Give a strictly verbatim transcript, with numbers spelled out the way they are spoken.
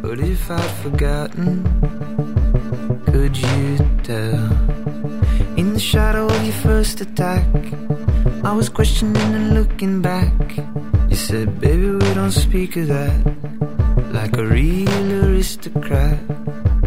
But if I'd forgotten, could you tell? In the shadow of your first attack, I was questioning and looking back. You said, baby, we don't speak of that, like a real aristocrat.